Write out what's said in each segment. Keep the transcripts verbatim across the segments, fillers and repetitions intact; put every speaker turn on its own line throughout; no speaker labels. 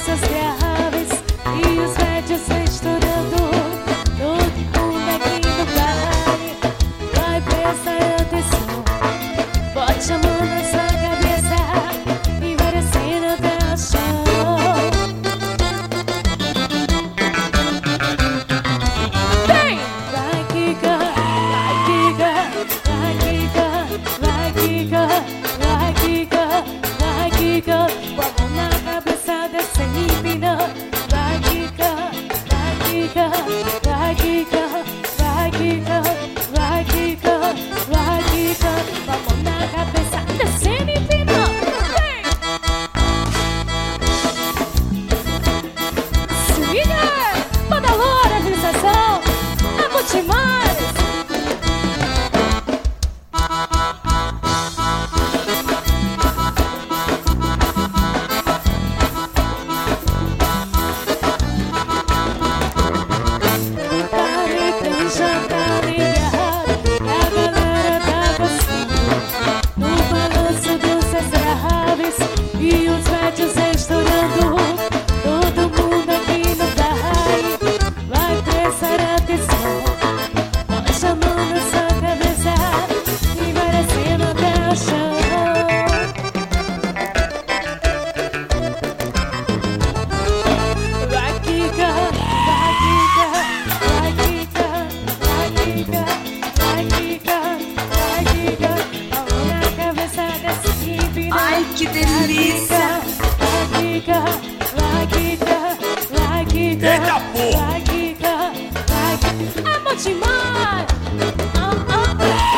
dúzias graves e os médios vem estourando. Todo mundo aqui no baile vai prestar atenção. Bote a mão na sua cabeça e vai descendo até o chão. Vem! Vai quica, vai quica, vai quica, vai quica, vai quica, vai quica. Com a mão na cabeça descendo e empinando. Vai quica, vai quica, vai quica, vai quica, vai quica, vai quica. Com a mão na cabeça descendo e empinando. Vem! Swinga! Manda loura, a sensação é Multimares. E os médios estourando. Todo mundo aqui no baile vai prestar atenção. Bote a mão na sua cabeça e vai descendo até o chão. Vai quica, vai quica, vai quica, vai quica, vai quica, vai quica. A mão na cabeça desce e empina.
Ai, que delícia!
Vai quica, vai quica, vai quica,
Eita, porra!
vai quica, vai quica. É Multimares! Ah, ah,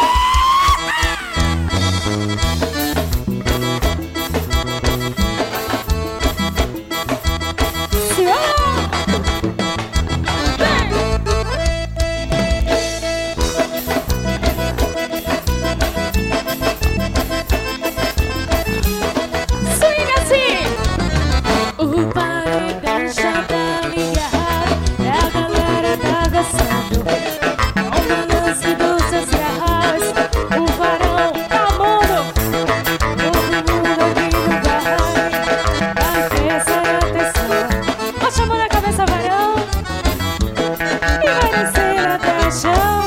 ah. Senhor! Vem! Swinga assim! O paredão já tá ligado, e a galera tá dançando. Com o balanço dos seus garrais, o varão tá mundo. Todo mundo aqui no baile vai prestar atenção. Bote a mão na cabeça, varão, e vai descer até o chão.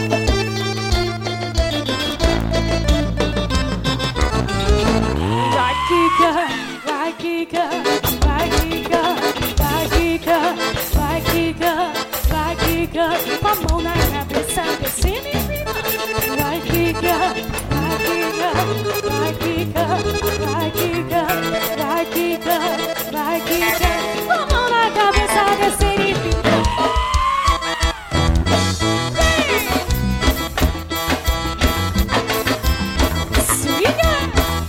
Vai quica, vai quica, vai quica, vai quica, vai quica, vai quica. Com a mão na cabeça, descendo e empinando. Vai quica, vai quica, vai quica, vai quica, vai quica, vai quica. Com a mão na cabeça, descendo e empinando. Swinga!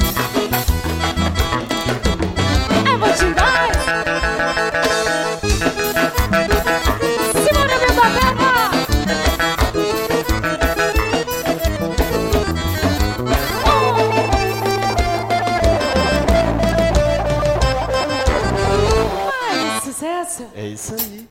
É Multimares! Segura meu papel! Mais sucesso!
É isso aí.